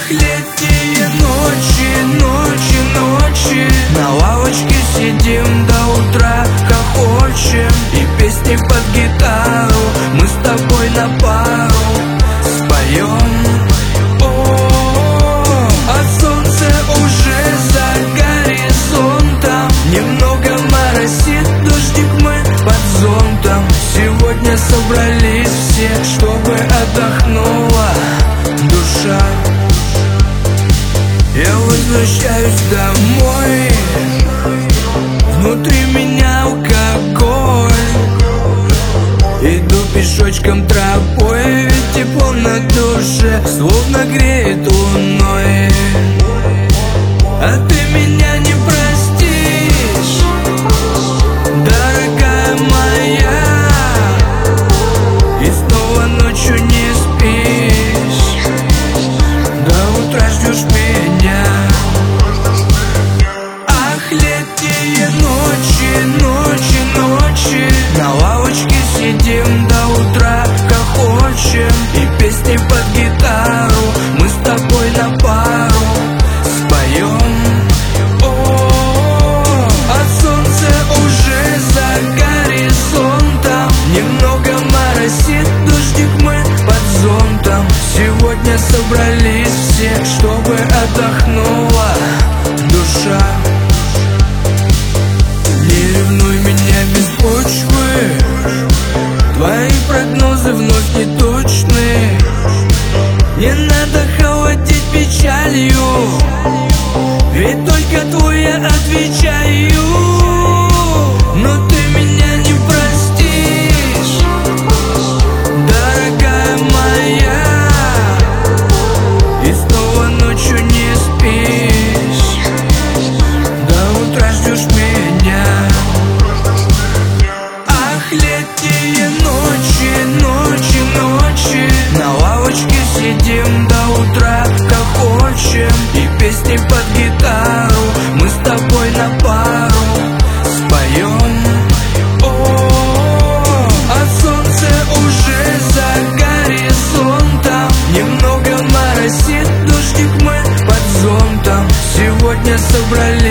Ах, летние ночи, ночи, ночи, на лавочке сидим до утра, хохочем, и песни под гитару мы с тобой на пару споем. А солнце уже за горизонтом, немного моросит дождик, мы под зонтом. Сегодня собрались все, чтобы отдохнула душа. Я возвращаюсь домой, внутри меня алкоголь. Иду пешочком тропой, ведь тепло на душе словно греет луной. А ты меня не простишь, дорогая моя, и снова ночью не спишь, до утра ждешь меня. Ах, летние ночи, ночи, ночи, на лавочке сидим до утра, хохочем, и песни под гитару мы с тобой на пару споем. А солнце уже за горизонтом, немного моросит дождик, мы под зонтом. Сегодня собрались все, чтобы отдохнула душа. Не ревнуй меня без почвы, твои прогнозы вновь неточны. Не надо холодить печалью, ведь только твой я отвечаю. Но ты меня не простишь, дорогая моя, и снова ночью не спишь, до утра ждешь меня. Ах, летние ночи, ночи, ночи, на лавочке сидим до утра, хохочем, и песни под гитару мы с тобой на пару споем. А солнце уже за горизонтом, немного моросит дождик, мы под зонтом. Сегодня собрались